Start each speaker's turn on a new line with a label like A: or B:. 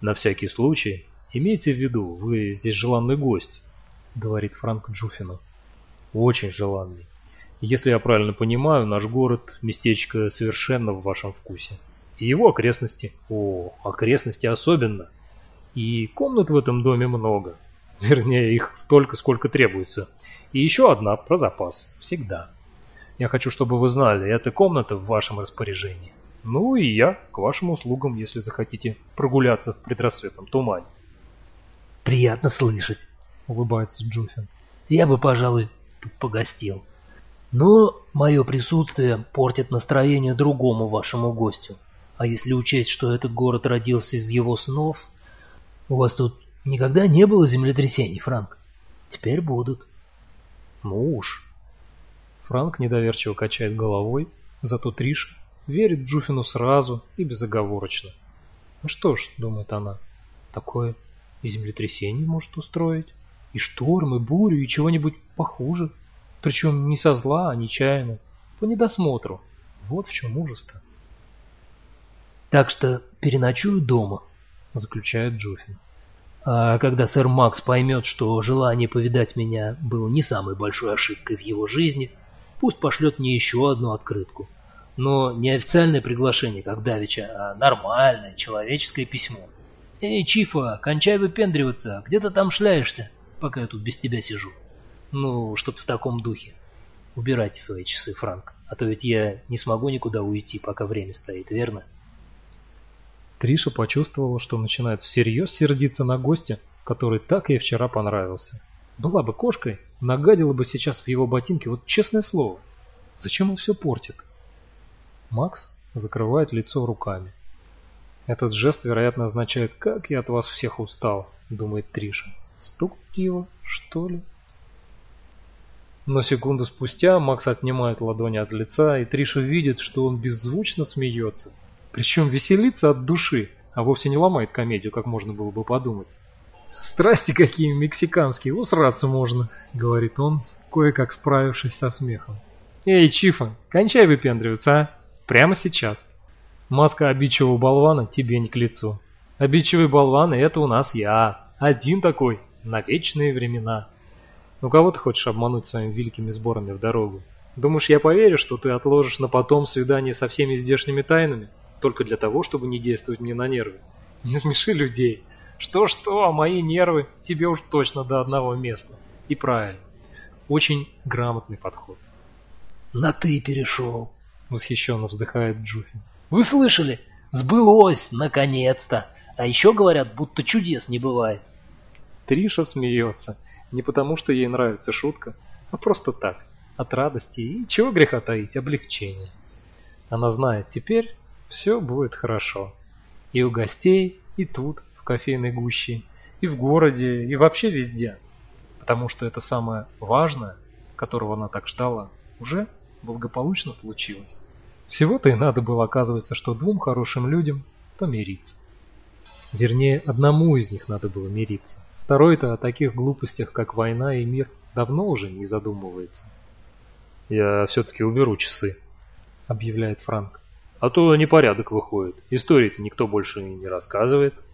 A: На всякий случай, имейте в виду, вы здесь желанный гость, говорит Франк Джуффину. Очень желанный. Если я правильно понимаю, наш город – местечко совершенно в вашем вкусе. И его окрестности. О, окрестности особенно. И комнат в этом доме много. Вернее, их столько, сколько требуется. И еще одна про запас. Всегда. Я хочу, чтобы вы знали, эта комната в вашем распоряжении. Ну и я к вашим услугам, если захотите прогуляться в предрассветном тумане.
B: Приятно слышать, улыбается Джуффин. Я бы, пожалуй, тут погостил. Но мое присутствие портит настроение другому вашему гостю. А если учесть, что этот город родился из его снов... У вас тут никогда не было землетрясений, Франк? Теперь будут.
A: Ну уж. Франк недоверчиво качает головой, зато Триша верит Джуффину сразу и безоговорочно. Ну что ж, думает она, такое и землетрясение может устроить, и шторм, и бурю, и чего-нибудь похуже. Причем не со зла, а нечаянно, по недосмотру. Вот в чем ужас-то.
B: Так что переночую дома, заключает Джуффин. А когда сэр Макс поймет, что желание повидать меня было не самой большой ошибкой в его жизни, пусть пошлет мне еще одну открытку. Но не официальное приглашение, как давеча, а нормальное, человеческое письмо. «Эй, Чифа, кончай выпендриваться, где ты там шляешься, пока я тут без тебя сижу?» Ну, что-то в таком духе. Убирайте свои часы, Франк, а то ведь я не смогу никуда уйти, пока время стоит, верно?
A: Триша почувствовала, что начинает всерьез сердиться на гостя, который так ей вчера понравился. Была бы кошкой, нагадила бы сейчас в его ботинке, вот честное слово. Зачем он все портит? Макс закрывает лицо руками. Этот жест, вероятно, означает, как я от вас всех устал, думает Триша. Стукнуть его, что ли? Но секунду спустя Макс отнимает ладони от лица, и Триша видит, что он беззвучно смеется. Причем веселится от души, а вовсе не ломает комедию, как можно было бы подумать. «Страсти какие мексиканские, усраться можно», — говорит он, кое-как справившись со смехом. «Эй, Чифа, кончай выпендриваться, а? Прямо сейчас. Маска обидчивого болвана тебе не к лицу. Обидчивый болван — это у нас я, один такой, на вечные времена. Ну кого ты хочешь обмануть своими великими сборами в дорогу? Думаешь, я поверю, что ты отложишь на потом свидание со всеми здешними тайнами? Только для того, чтобы не действовать мне на нервы. Не смеши людей. Что-что, а мои нервы тебе уж точно до одного места. И правильно. Очень грамотный подход.
B: На «ты» перешел,
A: Восхищенно вздыхает Джуффин.
B: Вы слышали? Сбылось, наконец-то. А еще говорят, будто чудес не бывает.
A: Триша смеется. Не потому, что ей нравится шутка, а просто так. От радости и, чего греха таить, облегчения. Она знает, теперь все будет хорошо. И у гостей, и тут, в кофейной гуще, и в городе, и вообще везде. Потому что это самое важное, которого она так ждала, уже благополучно случилось. Всего-то и надо было, оказывается, что двум хорошим людям помириться. Вернее, одному из них надо было мириться. Второй-то о таких глупостях, как война и мир, давно уже не задумывается. «Я все-таки уберу часы», — объявляет Франк. «А то непорядок выходит. Истории-то никто больше не рассказывает».